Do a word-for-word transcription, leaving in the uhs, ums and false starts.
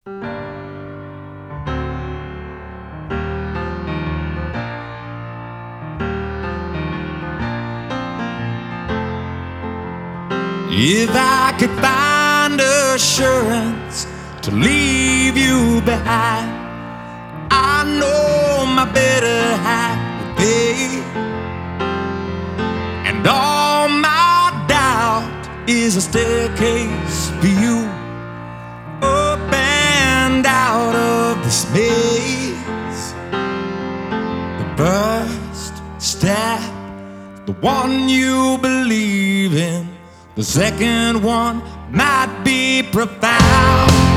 If I could find assurance to leave you behind, I know my better half would pay. And all my doubt is a staircase for you, up and out of this maze. The first step, the one you believe in. The second one might be profound.